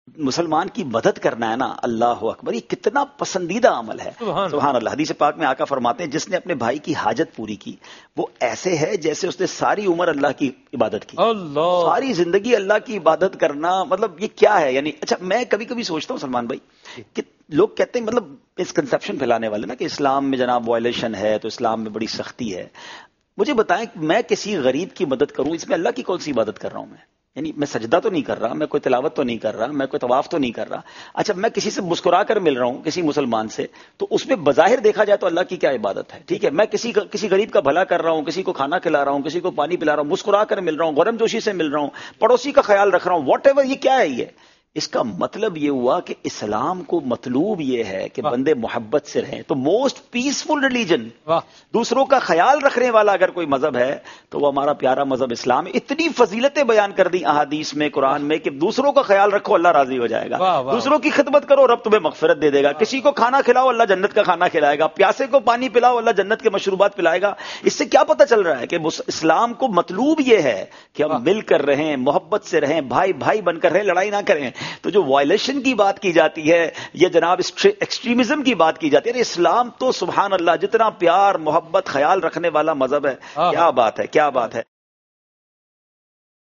مسلمان کی مدد کرنا ہے نا، اللہ اکبر، یہ کتنا پسندیدہ عمل ہے. سبحان اللہ. حدیث پاک میں آقا فرماتے ہیں جس نے اپنے بھائی کی حاجت پوری کی وہ ایسے ہے جیسے اس نے ساری عمر اللہ کی عبادت کی. اللہ، ساری زندگی اللہ کی عبادت کرنا مطلب یہ کیا ہے؟ یعنی اچھا میں کبھی کبھی سوچتا ہوں سلمان بھائی کہ لوگ کہتے ہیں مطلب اس کنسپشن پھیلانے والے نا کہ اسلام میں جناب وائلیشن ہے تو اسلام میں بڑی سختی ہے. مجھے بتائیں میں کسی غریب کی مدد کروں اس میں اللہ کی کون سی عبادت کر رہا ہوں میں؟ یعنی میں سجدہ تو نہیں کر رہا، میں کوئی تلاوت تو نہیں کر رہا، میں کوئی طواف تو نہیں کر رہا. اچھا میں کسی سے مسکرا کر مل رہا ہوں کسی مسلمان سے تو اس میں بظاہر دیکھا جائے تو اللہ کی کیا عبادت ہے؟ ٹھیک ہے میں کسی غریب کا بھلا کر رہا ہوں، کسی کو کھانا کھلا رہا ہوں، کسی کو پانی پلا رہا ہوں، مسکرا کر مل رہا ہوں، گرم جوشی سے مل رہا ہوں، پڑوسی کا خیال رکھ رہا ہوں، واٹ ایور. یہ کیا ہے؟ یہ اس کا مطلب یہ ہوا کہ اسلام کو مطلوب یہ ہے کہ بندے محبت سے رہیں. تو موسٹ پیسفل ریلیجن، دوسروں کا خیال رکھنے والا اگر کوئی مذہب ہے تو وہ ہمارا پیارا مذہب اسلام ہے. اتنی فضیلتیں بیان کر دی احادیث میں، قرآن میں کہ دوسروں کا خیال رکھو اللہ راضی ہو جائے گا، دوسروں کی خدمت کرو رب تمہیں مغفرت دے دے گا، کسی کو کھانا کھلاؤ اللہ جنت کا کھانا کھلائے گا، پیاسے کو پانی پلاؤ اللہ جنت کے مشروبات پلائے گا. اس سے کیا پتہ چل رہا ہے کہ اسلام کو مطلوب یہ ہے کہ ہم مل کر رہیں، محبت سے رہیں، بھائی بھائی بن کر رہیں، لڑائی نہ کریں. تو جو وائلیشن کی بات کی جاتی ہے یا جناب ایکسٹریمزم کی بات کی جاتی ہے، اسلام تو سبحان اللہ جتنا پیار محبت خیال رکھنے والا مذہب ہے. کیا بات ہے، کیا بات ہے.